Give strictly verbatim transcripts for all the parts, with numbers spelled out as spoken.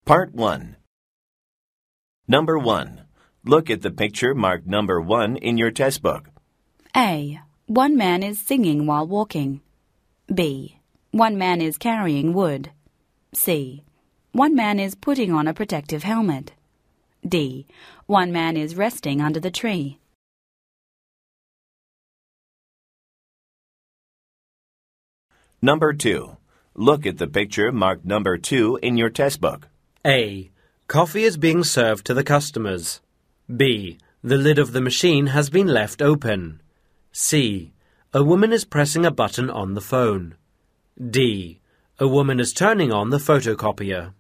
Part one. Number one. Look at the picture marked number one in your test book. A. One man is singing while walking. B. One man is carrying wood. C. One man is putting on a protective helmet. D. One man is resting under the tree. Number two. Look at the picture marked number two in your test book. A. Coffee is being served to the customers. B. The lid of the machine has been left open. C. A woman is pressing a button on the phone. D. A woman is turning on the photocopier.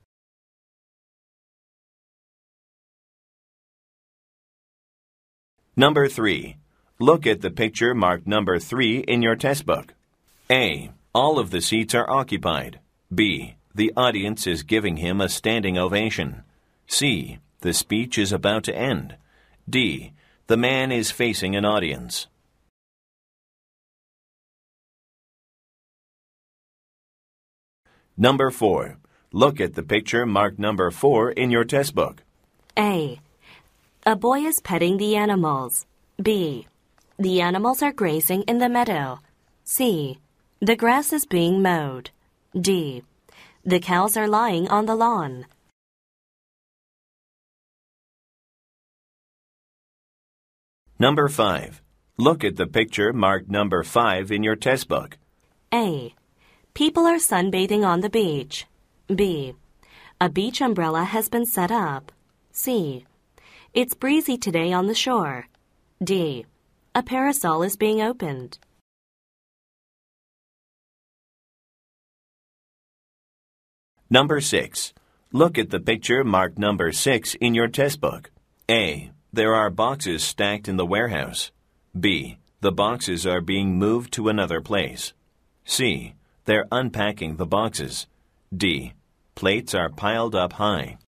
Number three. Look at the picture marked number three in your test book. A. All of the seats are occupied. B. The audience is giving him a standing ovation. C. The speech is about to end. D. The man is facing an audience. Number four. Look at the picture marked number four in your test book. A. A boy is petting the animals. B. The animals are grazing in the meadow. C. The grass is being mowed. D. The cows are lying on the lawn. Number five. Look at the picture marked number five in your test book. A. People are sunbathing on the beach. B. A beach umbrella has been set up. C. It's breezy today on the shore. D. A parasol is being opened. Number six. Look at the picture marked number six in your test book. A. There are boxes stacked in the warehouse. B. The boxes are being moved to another place. C. They're unpacking the boxes. D. Plates are piled up high.